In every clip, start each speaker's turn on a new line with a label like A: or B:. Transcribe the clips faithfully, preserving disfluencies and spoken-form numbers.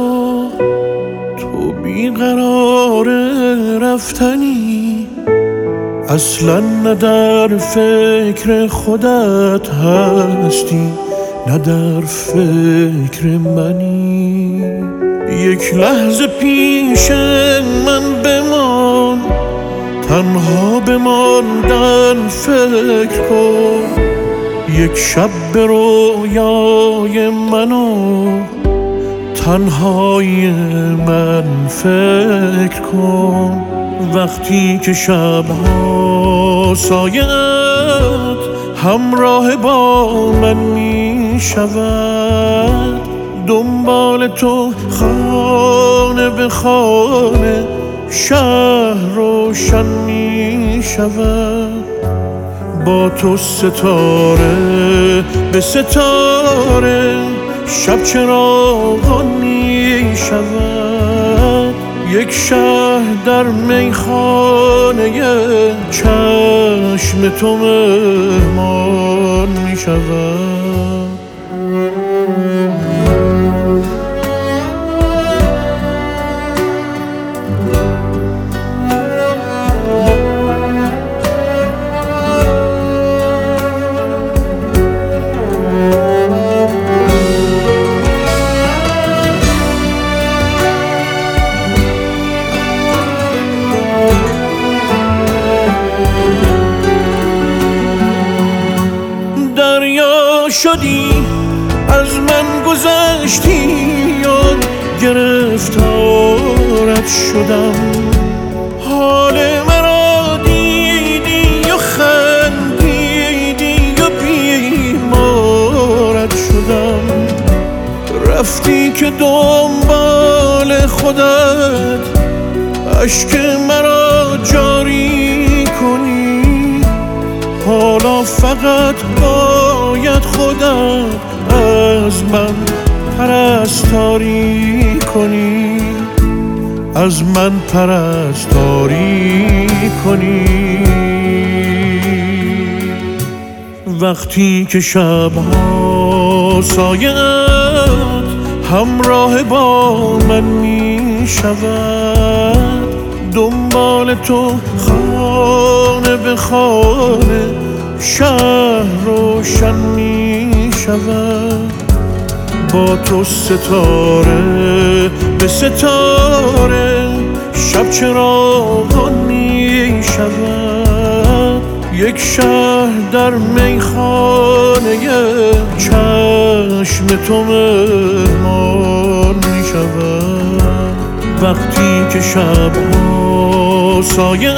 A: تو بیقرار رفتنی، اصلا نه در فکر خودت هستی نه در فکر منی. یک لحظه پیش من بمان، تنها بماندن فکر کن. یک شب به رویای منو تنهای من فکر کن. وقتی که شبها سایت همراه با من می شود، دنبال تو خانه به خانه شهر روشن می شود. با تو ستاره به ستاره شب چراغان می شود. یک شهر در میخانه چشم تو مهمان می شود. شدی از من گذشتی و گرفتارت شدم. حال مرا دیدی و خندیدی و بیمارت شدم. رفتی که دنبال خودت اشک مرا جاری کنی. حالا فقط باید خودت از من پرستاری کنی، از من پرستاری کنی. وقتی که شبها سایت همراه با من می شود، دنبال تو خانه به خانه شهر روشن می شود. با تو ستاره به ستاره شب چراغان می شود. یک شهر در میخانه چشم تو مهمان می شود. وقتی که شبها سایت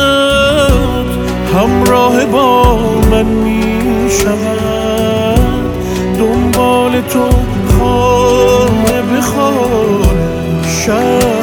A: همراه با من می شود، دنبال تو خانه به خانه شهر